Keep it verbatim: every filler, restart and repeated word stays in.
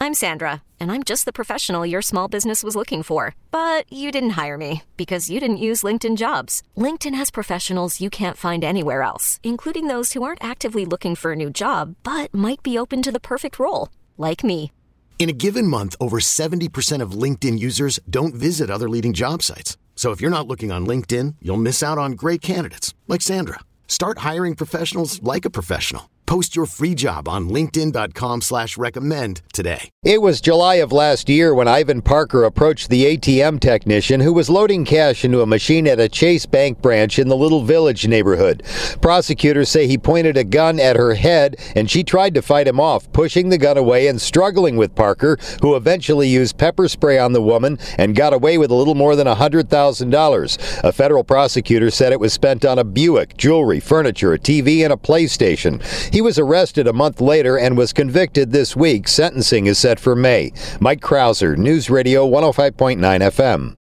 I'm Sandra, and I'm just the professional your small business was looking for. But you didn't hire me because you didn't use LinkedIn Jobs. LinkedIn has professionals you can't find anywhere else, including those who aren't actively looking for a new job, but might be open to the perfect role, like me. In a given month, over seventy percent of LinkedIn users don't visit other leading job sites. So if you're not looking on LinkedIn, you'll miss out on great candidates like Sandra. Start hiring professionals like a professional. Post your free job on linkedin.com slash recommend today. It was July of last year when Ivan Parker approached the A T M technician who was loading cash into a machine at a Chase Bank branch in the Little Village neighborhood. Prosecutors say he pointed a gun at her head and she tried to fight him off, pushing the gun away and struggling with Parker, who eventually used pepper spray on the woman and got away with a little more than one hundred thousand dollars. A federal prosecutor said it was spent on a Buick, jewelry, furniture, a T V, and a PlayStation. He was arrested a month later and was convicted this week. Sentencing is set for May. Mike Krauser, News Radio one oh five point nine F M.